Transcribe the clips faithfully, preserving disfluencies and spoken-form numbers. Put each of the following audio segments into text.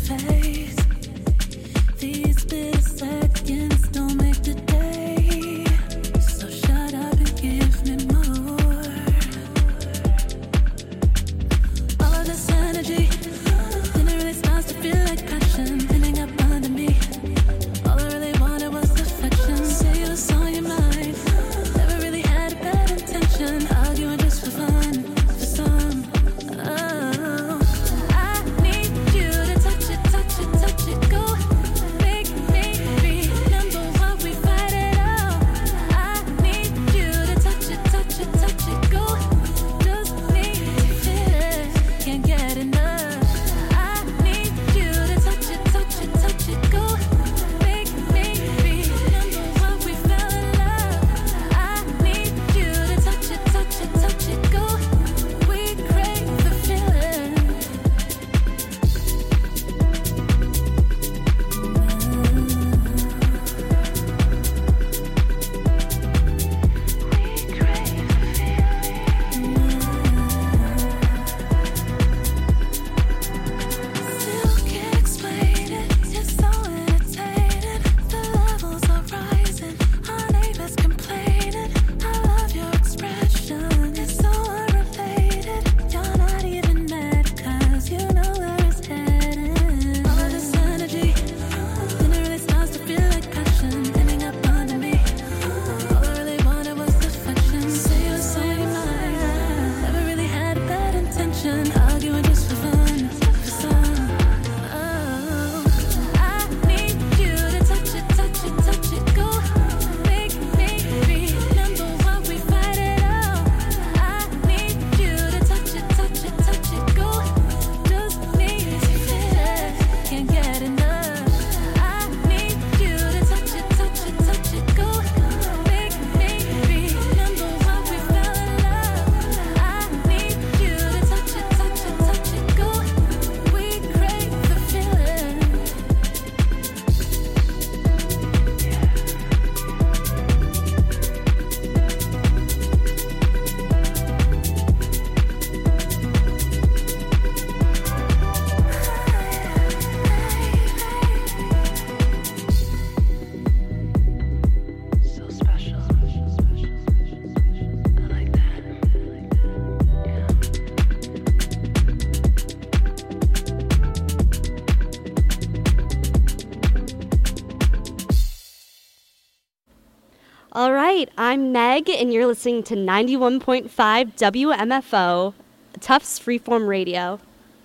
All right, I'm Meg, and you're listening to ninety-one point five W M F O, Tufts Freeform Radio.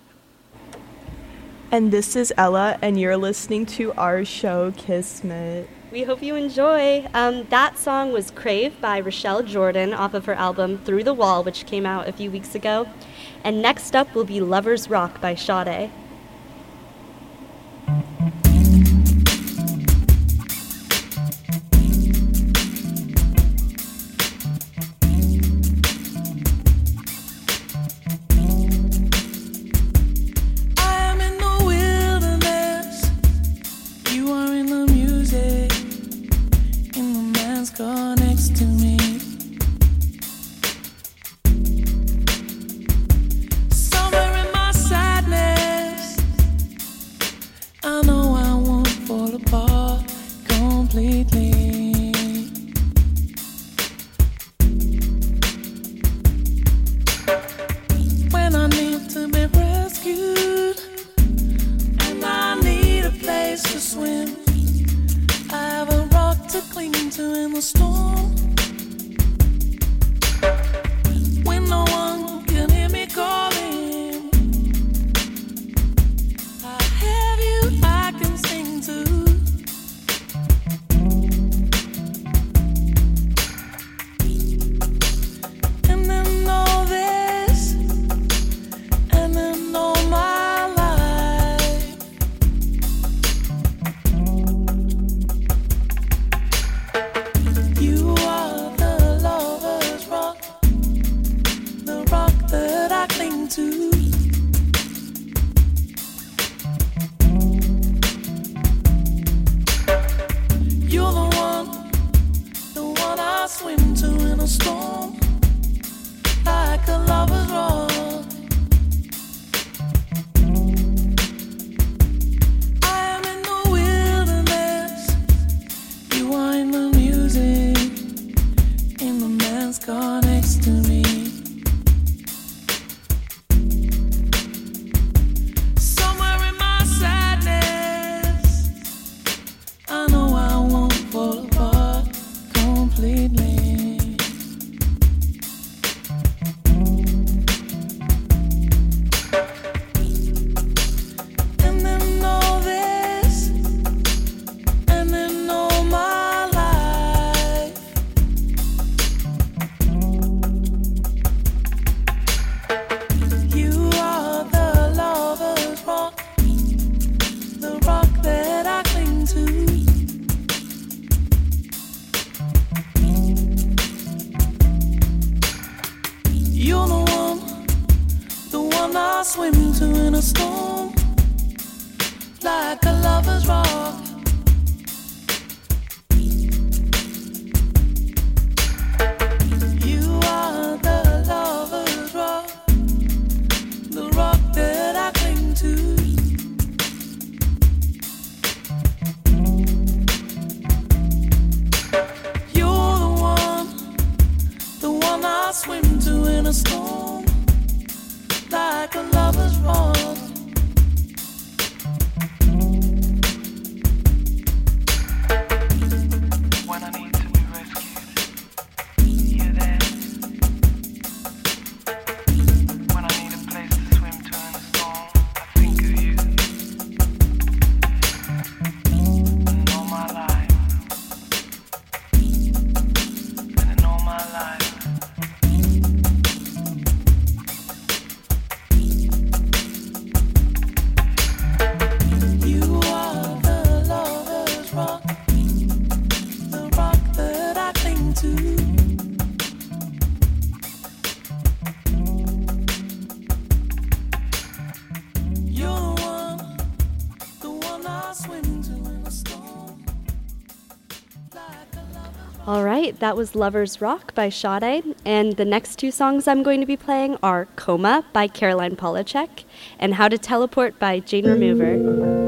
And this is Ella, and you're listening to our show, Kismet. We hope you enjoy. Um, that song was Crave by Rochelle Jordan off of her album Through the Wall, which came out a few weeks ago. And next up will be Lover's Rock by Sade. I know I swim to in a storm, like a lover's rock. You are the lover's rock, the rock that I cling to. You're the one, the one I swim to in a storm, like a lover's rock. When I need to be rescued, you're there. When I need a place to swim to in a storm, I think of you. And all my life, and in all my life, you are the lover's rock, the rock that I cling to. You're the one, the one I swim to in a storm, like a lover's. All right, that was Lover's Rock by Sade, and the next two songs I'm going to be playing are Coma by Caroline Polachek and How to Teleport by Jane Remover.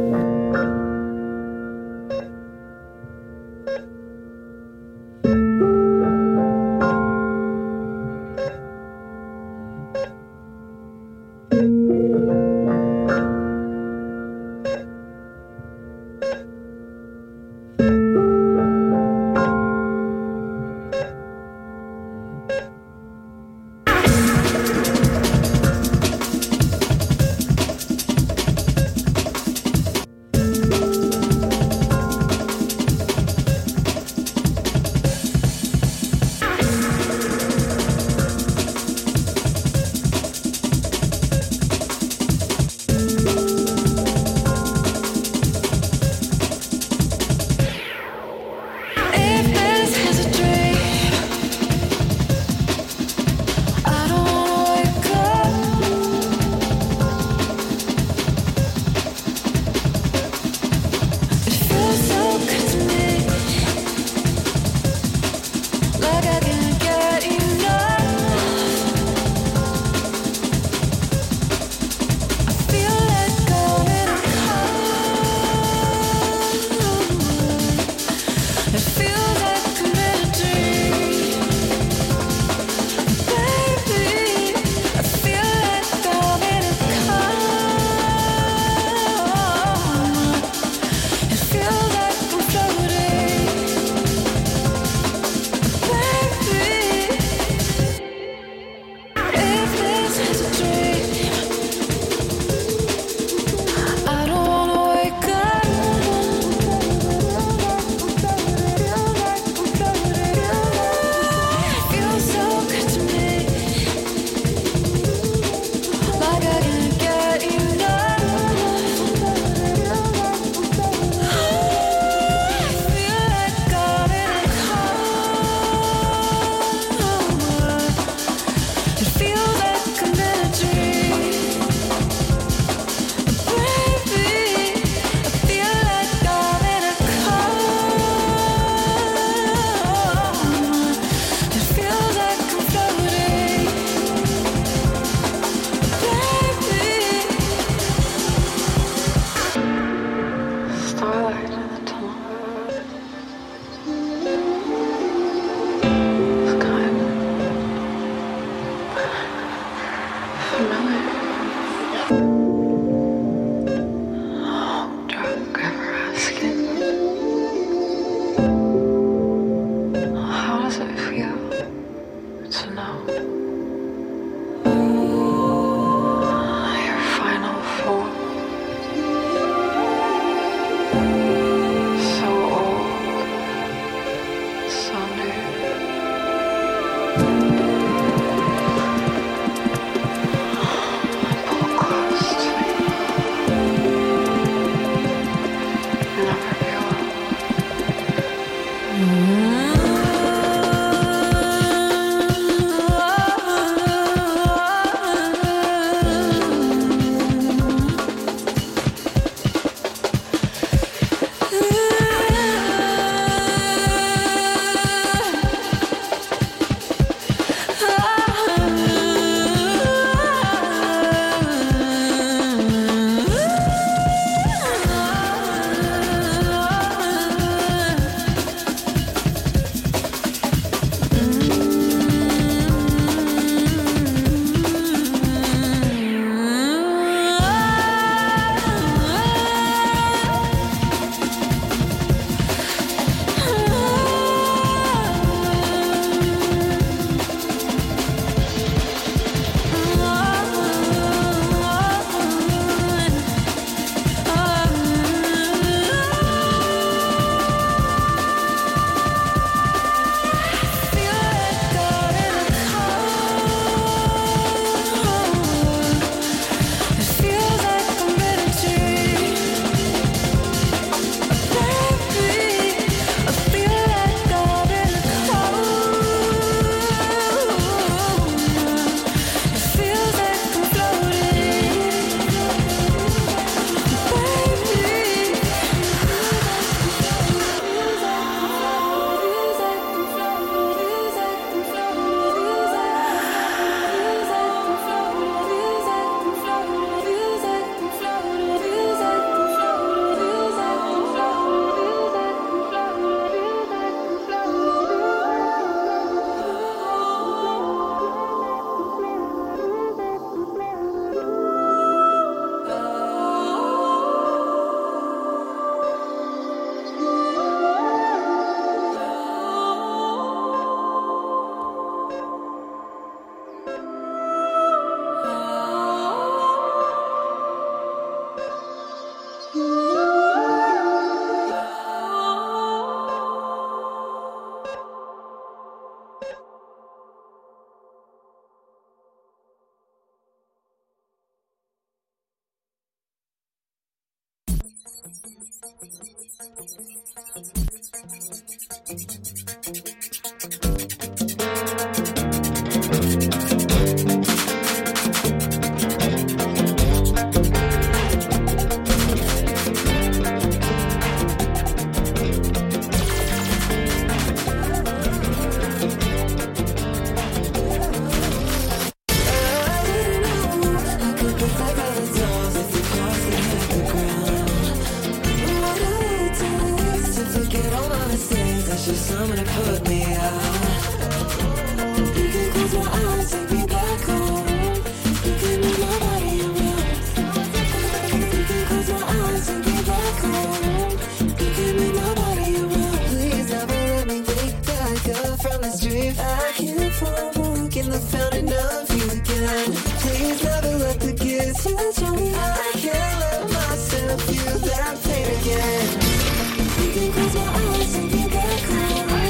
Someone to put me out. You can close my eyes, take me back home. You can move my body around. You can close my eyes, take me back home. You can move my body around. Please never let me wake back up from this dream. I can't find walk in the fountain of you again. Please never let the kiss touch on me. I can't let myself feel that pain again. You can close my eyes, take me back home.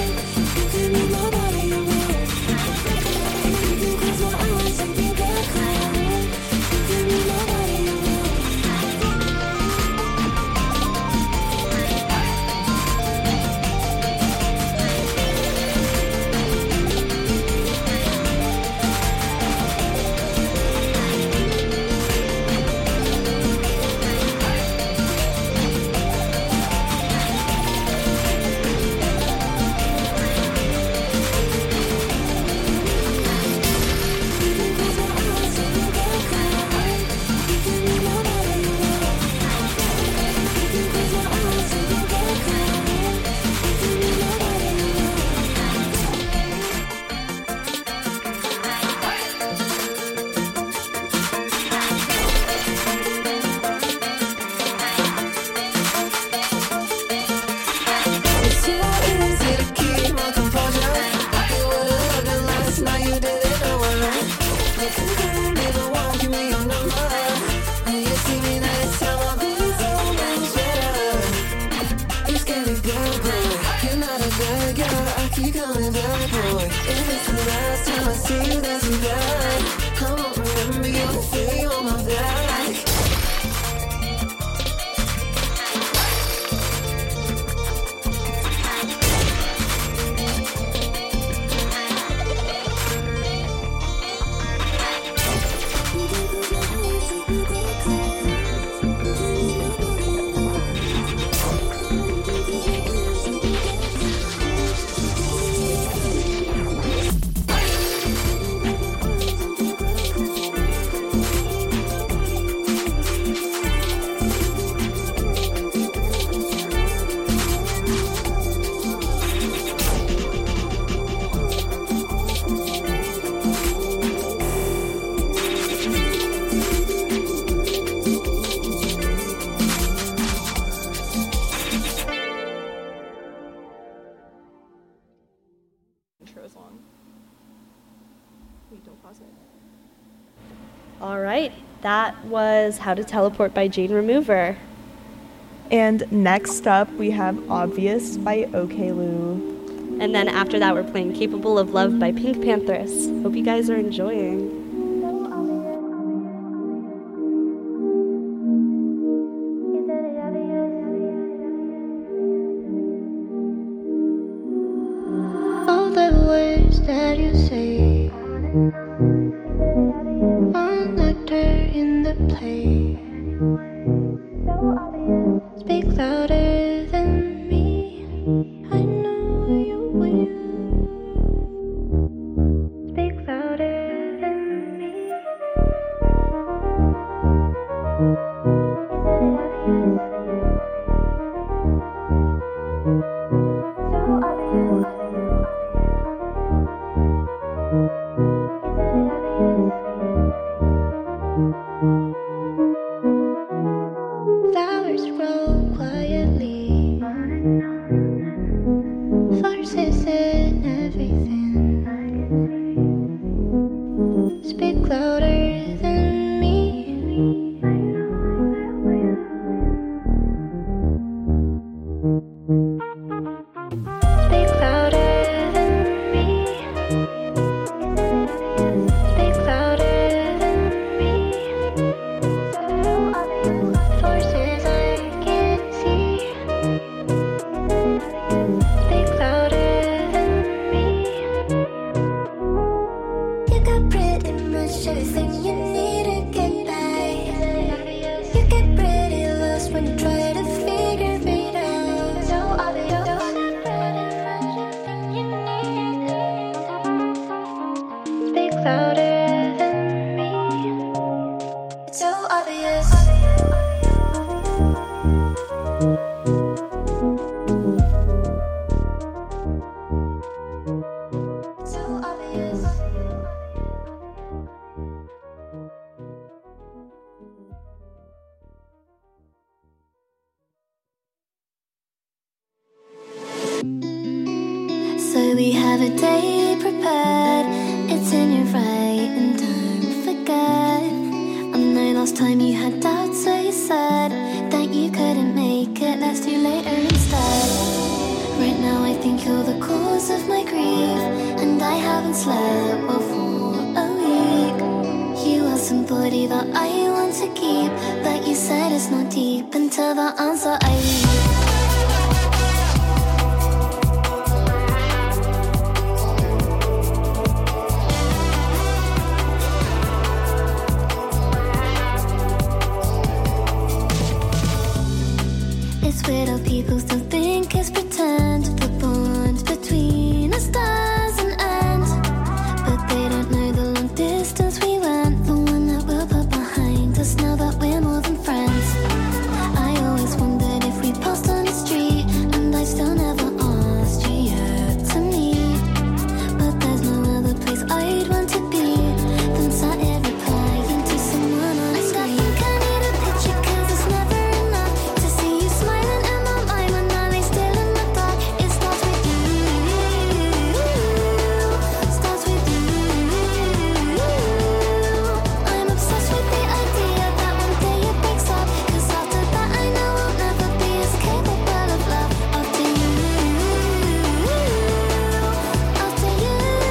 All right, that was How to Teleport by Jane Remover. And next up, we have Obvious by OK Lou. And then after that, we're playing Capable of Love by Pink Panthers. Hope you guys are enjoying. All the words that you say, one actor in the play, speak louder than me. I know you will. Speak louder than me. So obvious. Flowers grow quietly. obvious. Too obvious. So we have a day prepared. It's in your right, and don't forget. I know last time you had doubts, so you said that you couldn't make it. Let's do later instead. Right now I think you're the cause of my grief, and I haven't slept well for a week. You are somebody that I want to keep, but you said it's not deep until the answer I leave. It's weird how people still think it's pretend. The bond between us doesn't end, but they don't know the long distance we went, the one that we'll put behind us now that we're more than friends. I always wondered if we passed on the street, and I still never asked you yet to meet. But there's no other place I'd want to be than sat here replying to someone on a screen. And I think I need a picture, 'cause it's never enough to see you smiling in my mind when I lay still in the dark. It starts with you, starts with you. I'm obsessed with the idea that one day it breaks up, 'cause after that I know I'll never be as capable of love after you, after you.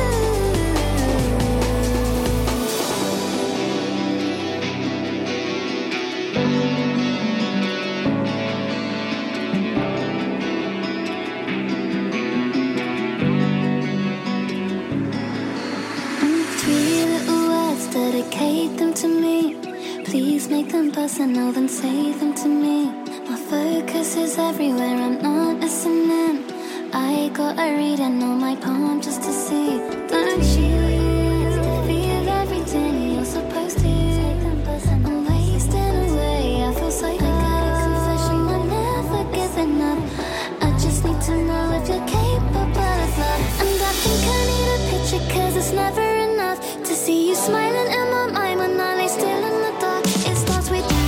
Three little words, dedicate them to me. Please make them personal, then say them to me. My focus is everywhere, I'm not listening. I got a reading on my palm just to see. Don't you feel everything you're supposed to? I'm wasting away, I feel so good. I got a confession, I'm never giving up. I just need to know if you're capable of love. And I think I need a picture, 'cause it's never enough to see you smiling in my mind when I lay still in the dark. It starts with you,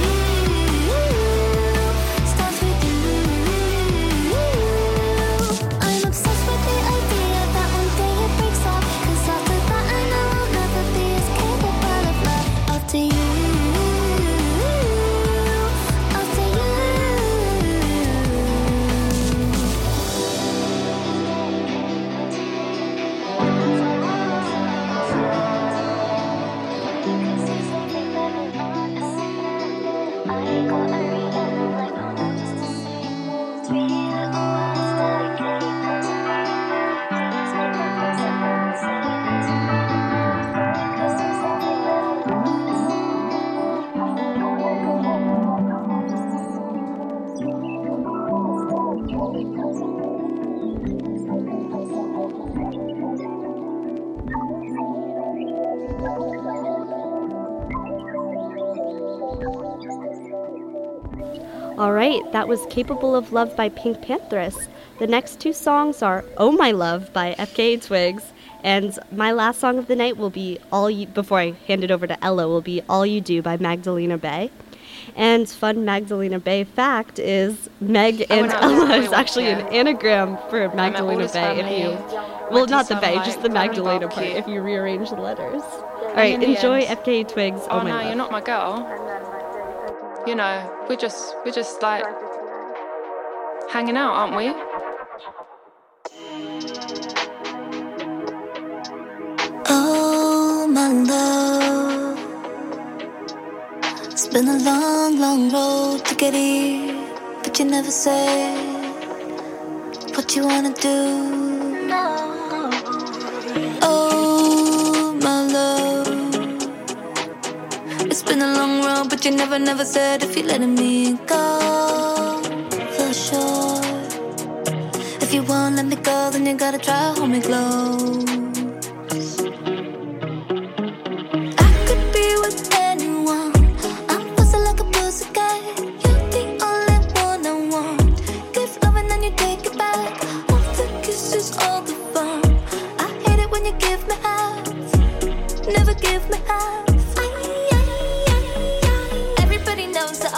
starts with you. I'm obsessed with the idea that one day it breaks up, 'cause after that I know I'll never be as capable of love after you, after you. All right, that was Capable of Love by Pink Pantheress. The next two songs are Oh My Love by F K A Twigs, and my last song of the night will be All You, before I hand it over to Ella, will be All You Do by Magdalena Bay. And fun Magdalena Bay fact is Meg and when I was Ella really is actually an wicked. anagram for my Magdalena oldest Bay if family you, went well, to not the some, Bay, like, just the family Magdalena part, barbecue. if you rearrange the letters. All right, in the enjoy end- F K A Twigs, Oh, Oh My no, Love. you're not my girl. You know, we're just we're just like hanging out, aren't we? Oh, my love. It's been a long, long road to get here, but you never said what you wanna do. Oh, my love. It's been a long road, but you never, never said if you're letting me go for sure. If you won't let me go, then you gotta try to hold me close. I could be with anyone. I'm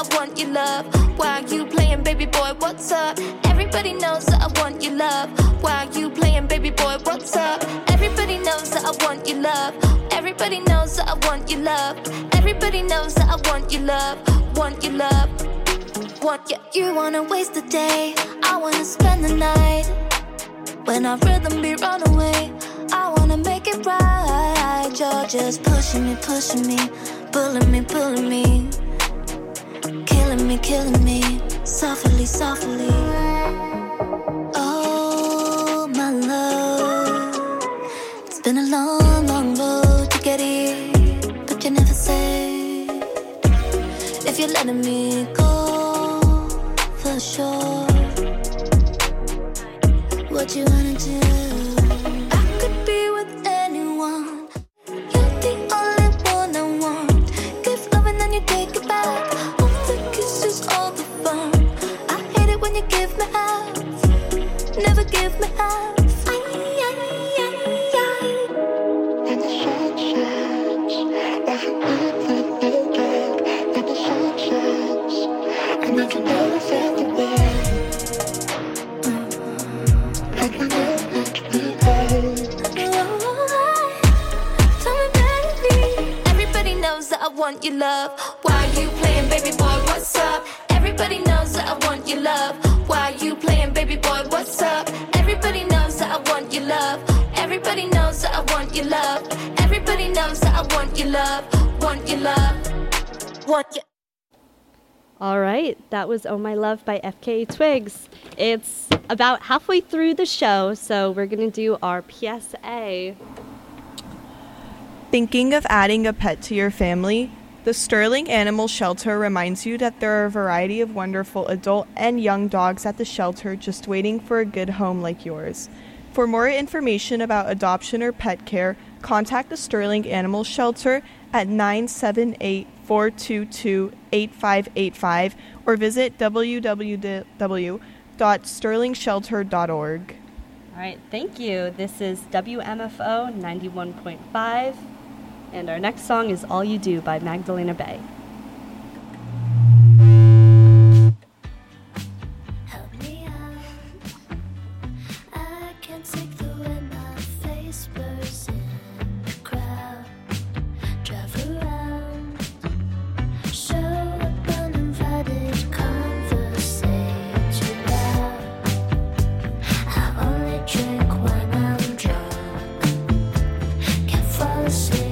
I want your love. Why are you playing, baby boy? What's up? Everybody knows that I want your love. Why are you playing, baby boy? What's up? Everybody knows that I want your love. Everybody knows that I want your love. Everybody knows that I want your love. Want your love. Want you. You wanna waste the day. I wanna spend the night. When our rhythm be run away, I wanna make it right. You're just pushing me, pushing me, pulling me, pulling me, killing me, killing me, softly, softly. Oh, my love, it's been a long, long road to get here, but you never say if you're letting me go for sure. What you wanna do? I could be with anyone. You're the only one I want. Give love and then you take it back. All the kisses, all the fun. I hate it when you give me half. Never give me half. Ay, ay, ay, ay. And the sun shines, like a perfect day. And the sun shines, and I can never feel the way. I want your love. Why are you playing, baby boy? What's up? Everybody knows that I want your love. Why are you playing, baby boy? What's up? Everybody knows that I want your love. Everybody knows that I want your love. Everybody knows that I want your love. Want your love. Want your. All right, that was Oh My Love by F K A Twigs. It's about halfway through the show, so we're going to do our P S A. Thinking of adding a pet to your family? The Sterling Animal Shelter reminds you that there are a variety of wonderful adult and young dogs at the shelter just waiting for a good home like yours. For more information about adoption or pet care, contact the Sterling Animal Shelter at nine seven eight, four two two, eight five eight five or visit w w w dot sterling shelter dot org. All right, thank you. This is W M F O ninety-one point five. And our next song is All You Do by Magdalena Bay. Help me out. I can't take the way my face bursts in the crowd. Drive around. Show up uninvited, conversate too loud. I only drink when I'm drunk. Can't fall asleep.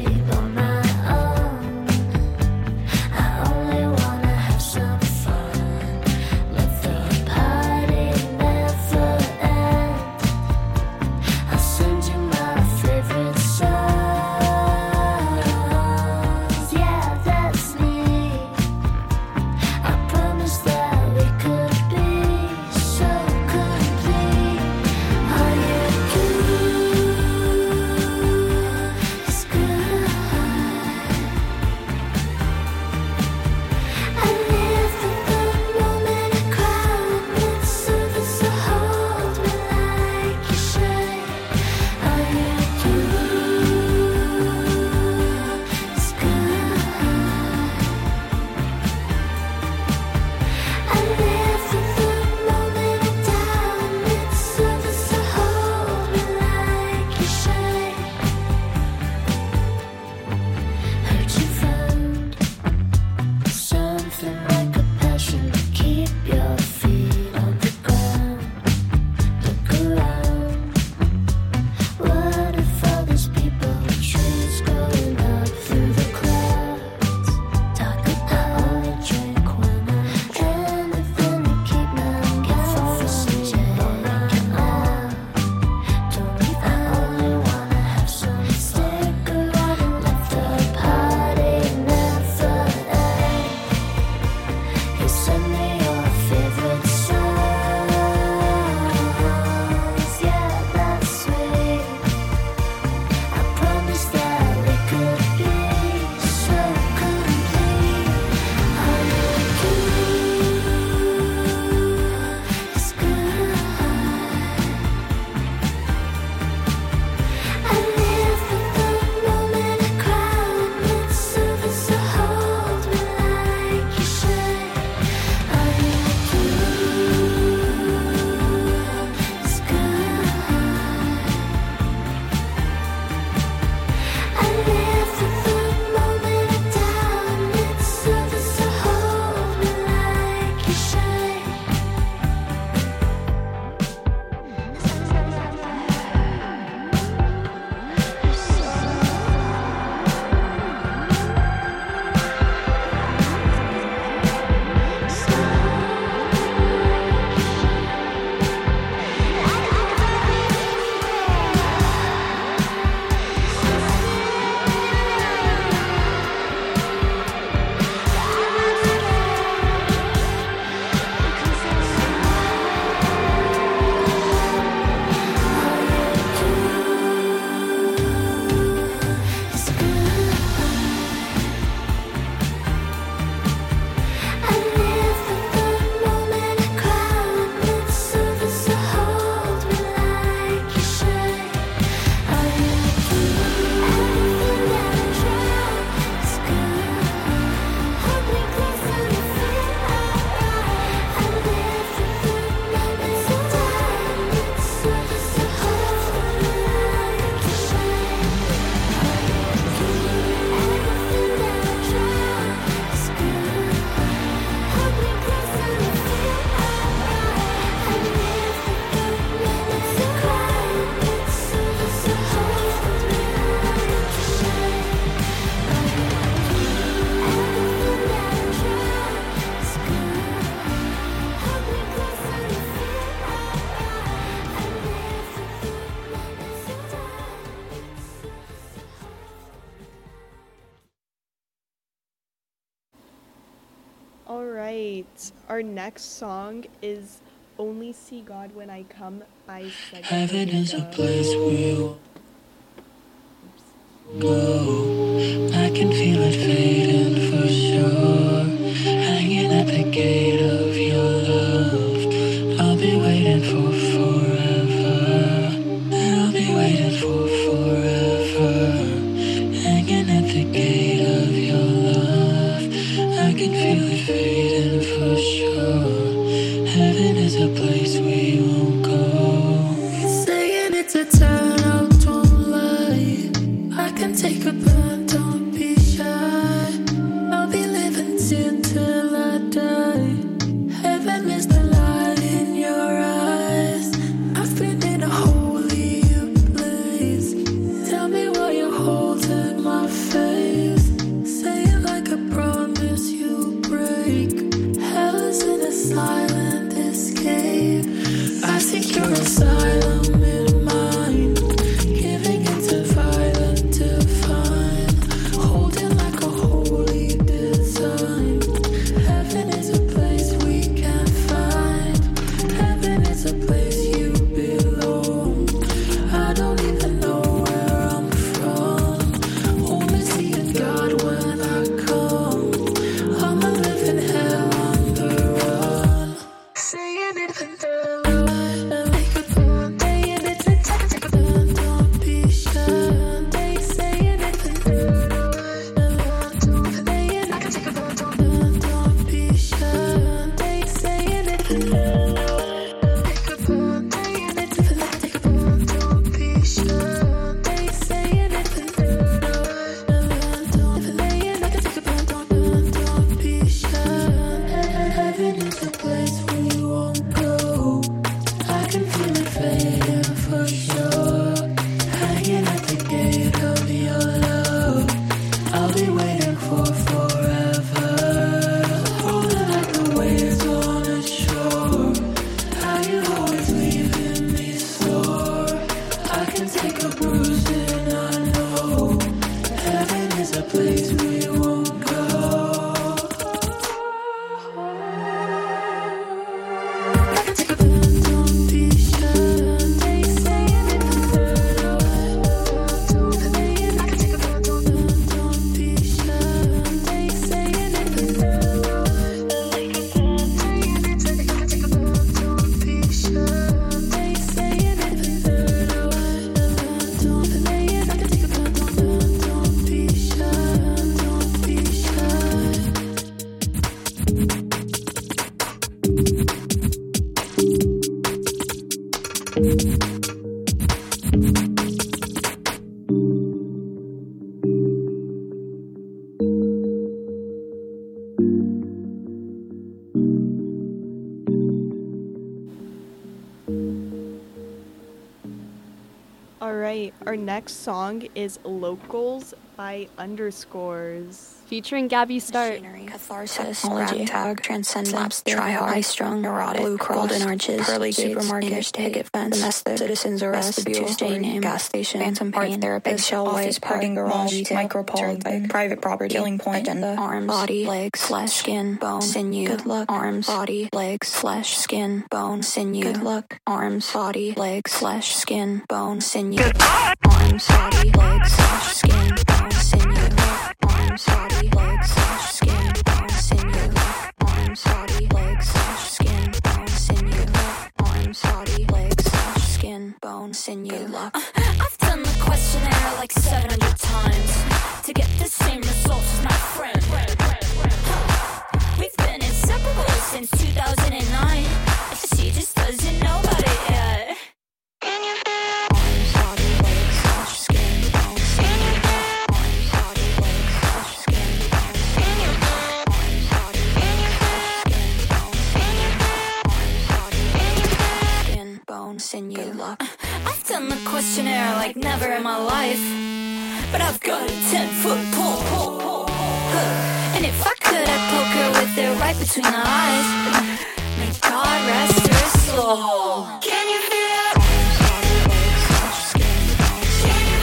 All right. Our next song is Only See God When I Come by Sega. Heaven is a place we will go. I can feel it fading for sure. Hanging at the gate of your love. I'll be waiting for forever. And I'll be waiting for forever. Hanging at the gate of your love. I can feel it fading for sure. Heaven is a place we won't go. Saying it's a turn out, don't lie. I can take a burn, don't be shy. I'll be living till till I die. Heaven is the light in your eyes. I've been in a holy place. Tell me why you're holding my face. Say it like a promise you break. Hell is in a silent escape. I secure asylum in mind. Giving into violent divine. Holding like a holy design. Heaven is a place we can find. Heaven is a place you belong. I don't even know where I'm from. Only seeing God when I come. I'm a living hell on the run. Saying it in the light. Make a burn. Saying it in the light. Don't be shy. They saying it in the light. Saying I can take a burn. Don't be shy. They saying it in the light. Make a burn. Saying it in the light. Take a burn. Don't be shy. They saying it in the light. Don't saying I can take a burn. Don't be shy. Heaven is a place we won't go. I can feel it fading for sure. Hanging at the gate of your love. I'll be waiting for forever. Holding like the waves on a shore. How you always leaving me sore. I can take a bruise and I know. Heaven is a place we won't go. I can take a burn, don't be shy. They saying it in the light. Don't saying I can take a burn, don't don't be shy. They saying it in the light. Saying it in the I can take a burn, don't be shy. They saying it in the light. Don't saying I can take a burn, don't don't be shy. Don't be shy. All right. Our next song is Locals by Underscores. Featuring Gabby Start. Machinery, catharsis, technology, tag, transcendence, tri-high, high-strung, neurotic, blue cross, golden arches, pearly gates, supermarket, interstate, picket fence, domestic, citizens arrest, Tuesday name, gas station, phantom pain, therapist, eggshell office, parking garage, micropole, private property, killing point, agenda, arms, body, legs, flesh, skin, bone, sinew, good luck, arms, body, legs, flesh, skin, bone, sinew, good luck, arms, body, legs, flesh, skin, bone, sinew, arms, body, legs, flesh, skin, bone, sinew, arms, body, legs, flesh, skin, bone, sinew, arms, body, legs, flesh, skin, bone, sinew, arms, body, legs, flesh, skin, bone, sinew. Good luck. I've done the questionnaire like seven hundred times to get the same results as my friend. Huh. We've been inseparable since two thousand nine. She just doesn't know about it yet. Can you feel? Arms, body, legs, flesh, skin, bone, sinew, arms, body, legs, flesh, skin, bone, sinew, arms, body, legs, flesh, skin, bone, sinew, good luck. I've done the questionnaire like never in my life, but I've got a ten foot pole. Huh. And if I could, I'd poke her with it right between the eyes. May God rest her soul. Can you feel? Arms, body, legs, flesh, skin, bone, sinew,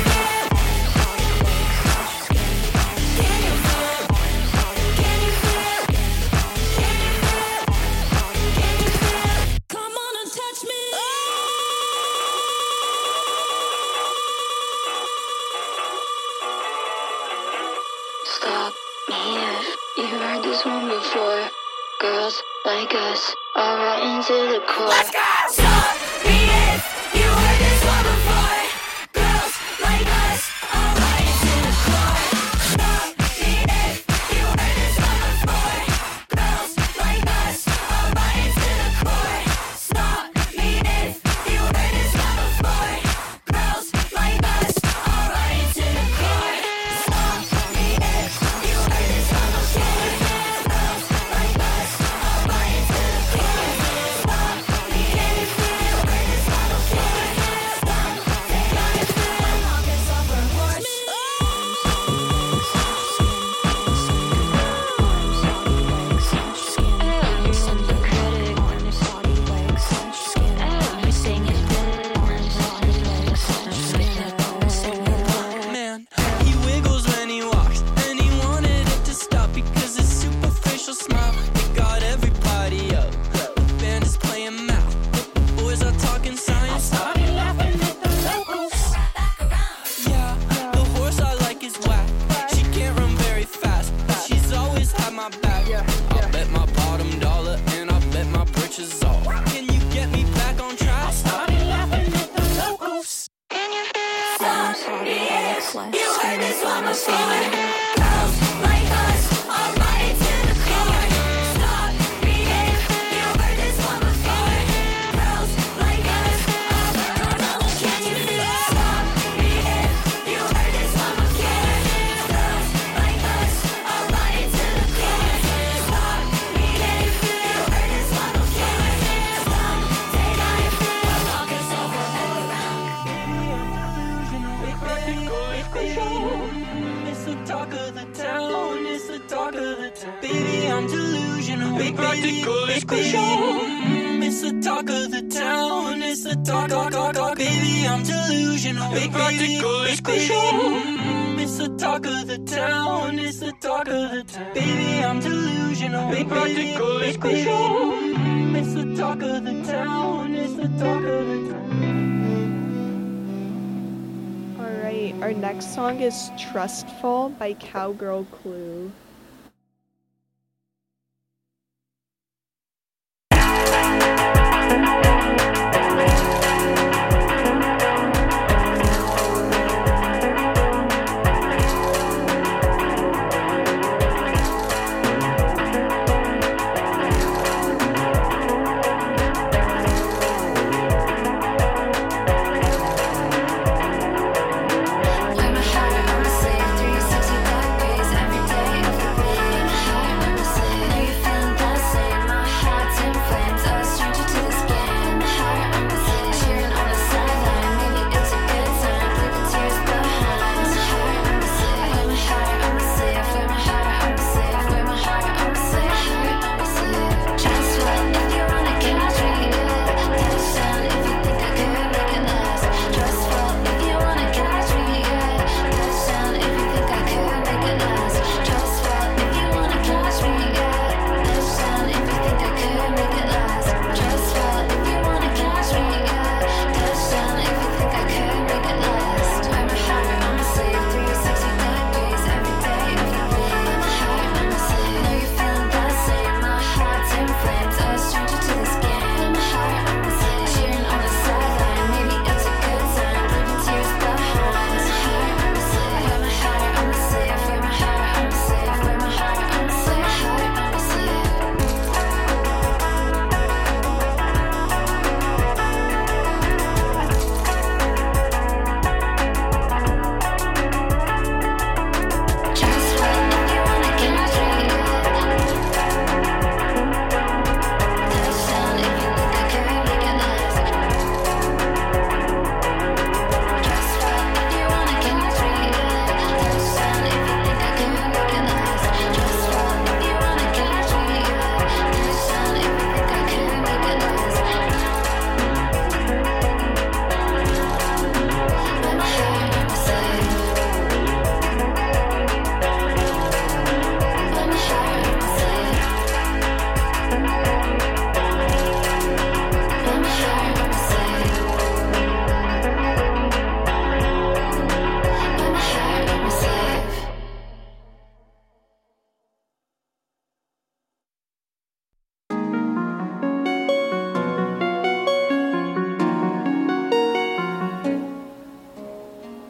Can you feel? Can you feel? Can you feel? Girls like us are right into the core. Let's go! Stop me if you heard this one before. Girls like us are right into the core. Stop me if you heard this one before. Girls like us are right into the core. Stop me if you heard this one before. Girls like us are right into the core. Stop me if you heard this one before. Girls like us are right into the core. Stop me if you heard this one before. Stop, take out your foot, walk us off our horse. Man, he wiggles when he walks, and he wanted it to stop because his superficial smile it got everybody up. The band is playing math, the boys are talking science. Started laughing at the locals. Yeah, the horse I like is whack. She can't run very fast, but she's always had my back. I'll bet my bottom dollar and I'll bet my britches off. Can you get me back on track? Started laughing at the locals. Stop me if you heard this one before. Girls like us are right into the core. Stop me if you heard this one before. Girls like us are right into the core. Can you feel it? Stop me if you heard this one before. Girls like us are right into the core. Stop me if you heard this one before. Stop, take out your foot, walk us over and around. It's the talk of the town. It's the talk of the town. Baby, I'm delusional. Big practical exclusion. It's the talk of the town. It's the talk, talk, talk, talk. Baby, I'm delusional. Big practical exclusion. It's the talk of the town. It's the talk of the town. Baby, I'm delusional. Big practical exclusion. It's the talk of the town. It's the talk of the town. Alright, our next song is Trustful by Cowgirl Clue. Wear my heart on my sleeve, three sixty degrees every day of the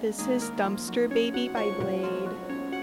This is Dumpster Baby by Blade.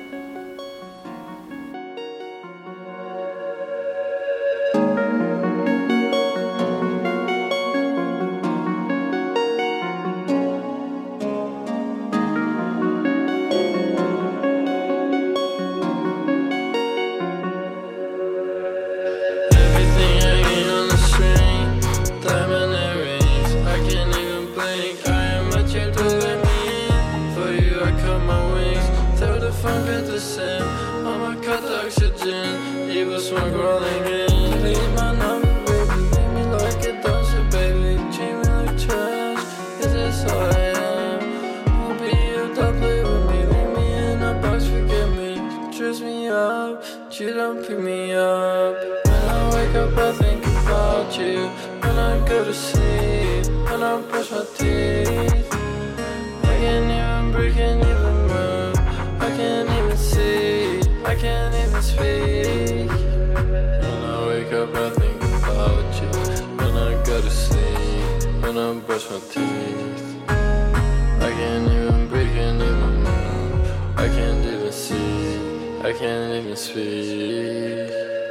You don't pick me up. When I wake up, I think about you. When I go to sleep, when I brush my teeth, I can't even breathe, can't even move. I can't even see, I can't even speak. When I wake up, I think about you. When I go to sleep, when I brush my teeth, I can't even breathe, can't even move. I can't even see, I can't even speak.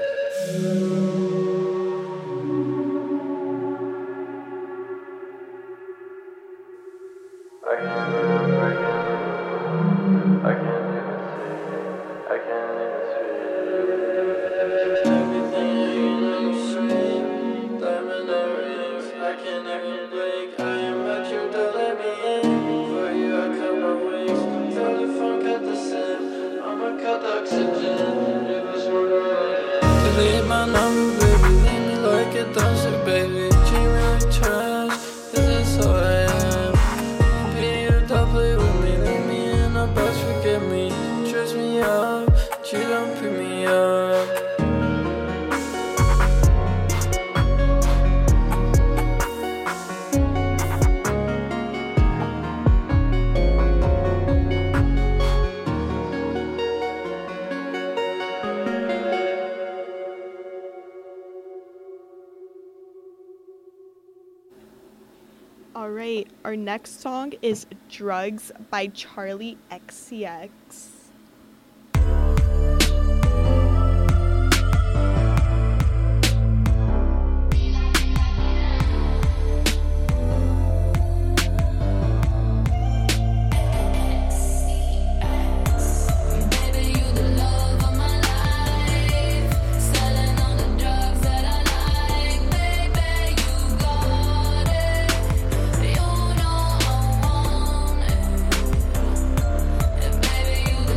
I can't even break it. I can't even see. I can't even speak. Everything you know is sweet. Diamond earrings. I can't even blink. I am at your door, let me in. For you, I cut my wings. Tell the phone, cut the sim. I'ma cut the oxygen. It was wrong. Delete my number, baby. Leave me like a dumpster, baby. Treat me like trash. Is this how I am? Don't play with me, leave me in a box, forget me. Dress me up, you don't pick me up. All right, our next song is Drugs by Charlie X C X. You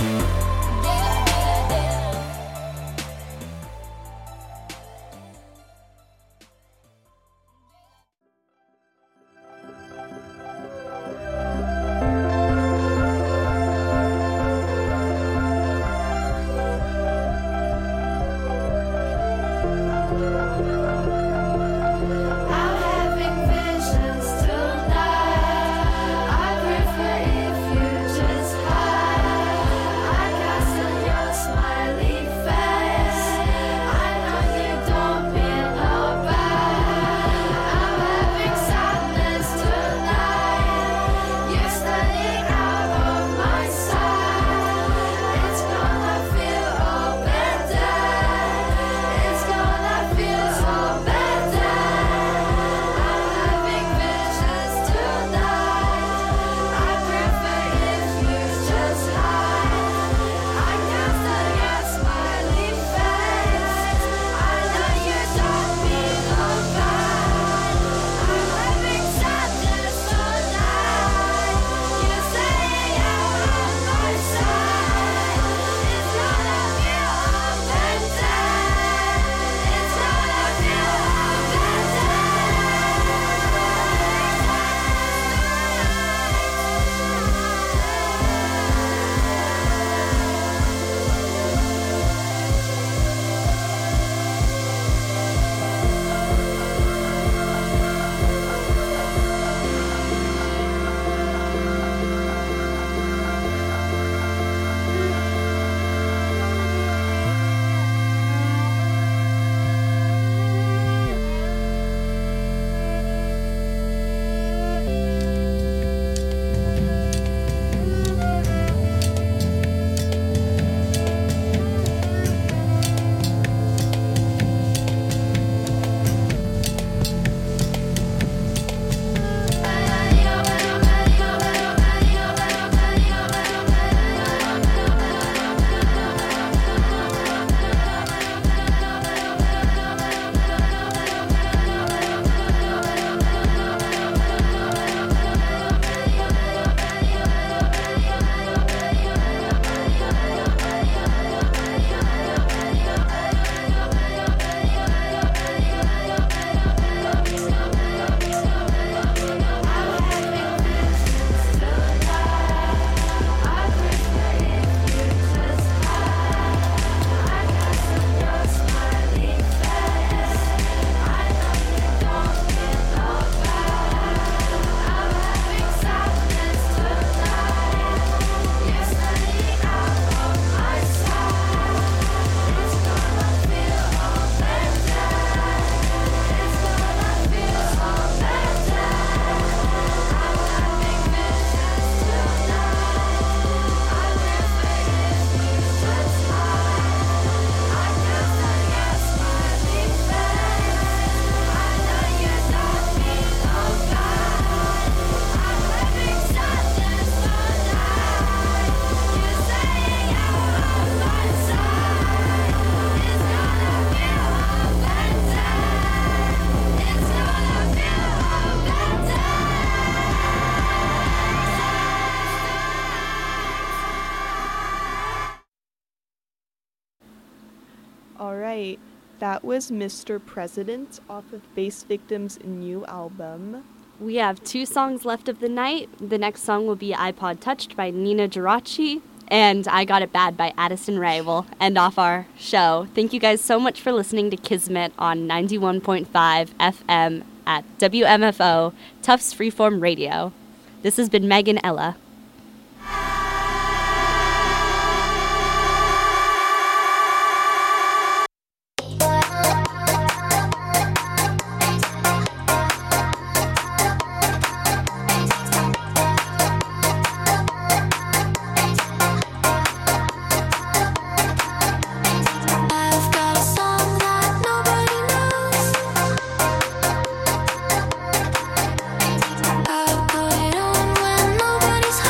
All right, that was Mister President off of Bass Victim's new album. We have two songs left of the night. The next song will be iPod Touched by Nina Geraci, and I Got It Bad by Addison Rae will end off our show. Thank you guys so much for listening to Kismet on ninety-one point five F M at W M F O, Tufts Freeform Radio. This has been Megan Ella. Nobody's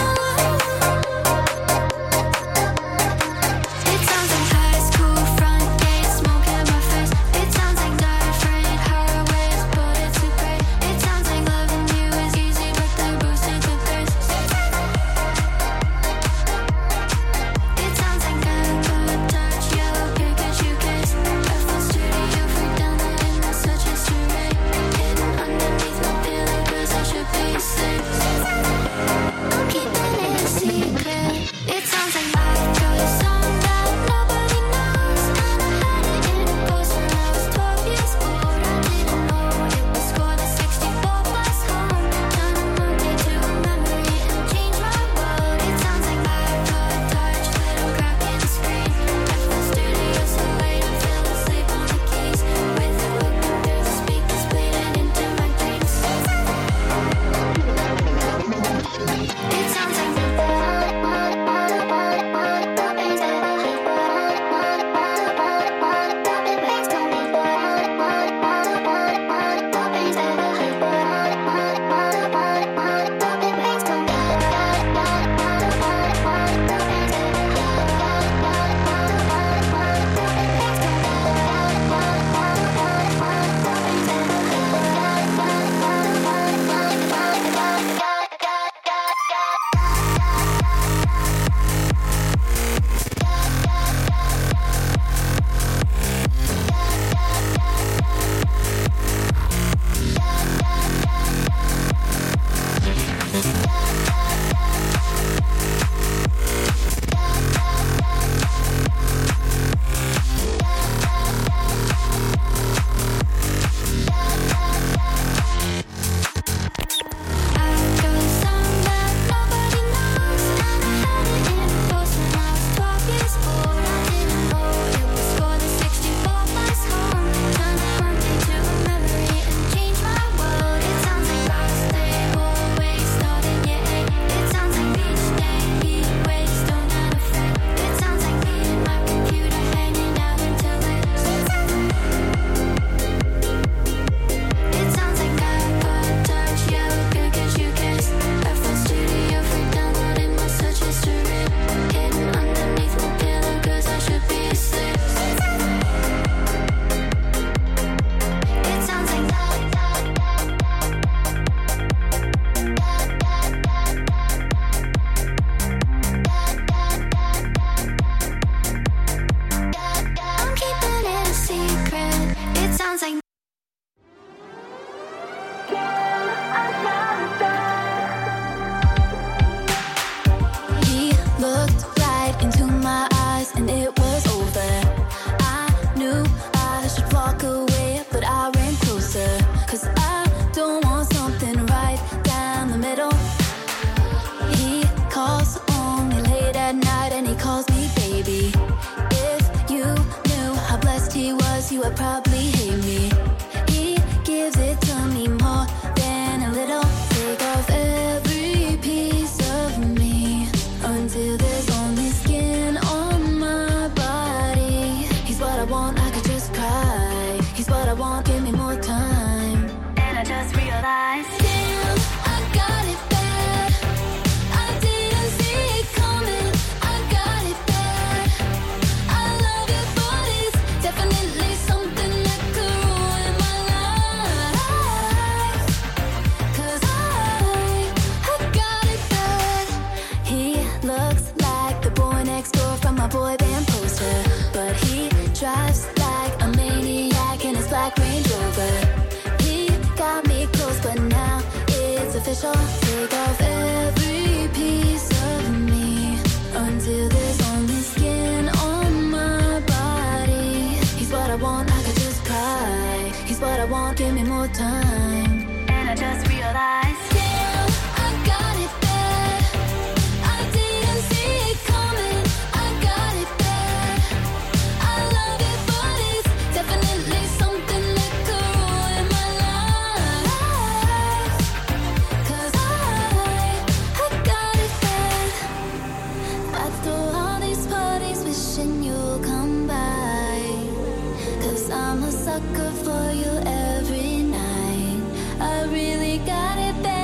he calls me baby. If you knew how blessed he was, he would probably hate me. He gives it to me more than a little. Take off every piece of me until there's only skin on my body. He's what I want, I could just cry. He's what I want, give me more time. And I just realized, damn, I got it bad. I didn't see it coming. I got it bad. I love it, but it's definitely something that could ruin my life. 'Cause I, I got it bad. He looks like the boy next door from my boy band poster, but he drives like a maniac in his black Range Rover. He got me close, but now it's official. Take off every piece of me until there's only skin on my body. He's what I want, I could just cry. He's what I want, give me more time. And I just realized, damn, I got it bad. I didn't see it coming. I got it bad. I love it, but it's definitely something that could ruin my life. 'Cause I, I got it bad. I throw all these parties wishing you'll come by. 'Cause I'm a sucker for you every night. I really got it bad.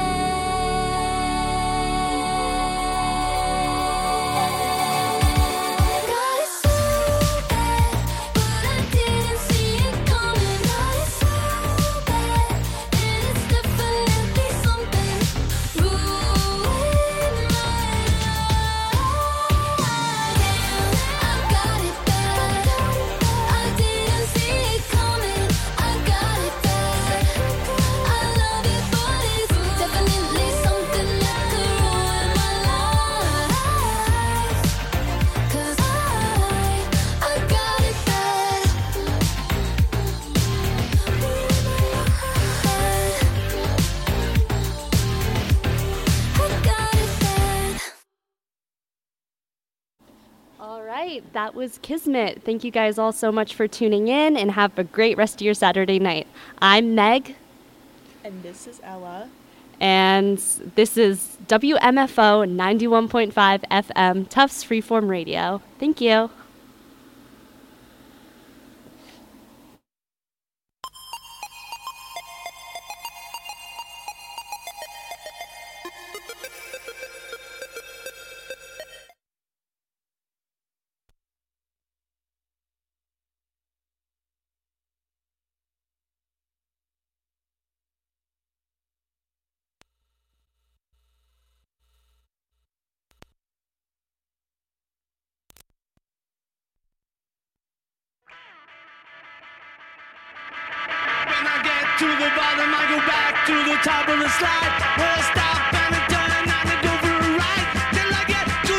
Got it so bad, but I didn't see it coming. Got it so bad, and it's definitely something ruined my life. Damn, I got it bad. I didn't see it coming. I got it bad. I love it, but it's definitely something that could ruin my life. 'Cause I, I got it bad. I got it bad. All right, that was Kismet. Thank you guys all so much for tuning in, and have a great rest of your Saturday night. I'm Meg, And this is Ella. and this is W M F O ninety-one point five F M, Tufts Freeform Radio. Thank you. When I get to the bottom, I go back to the top of the slide. Where I start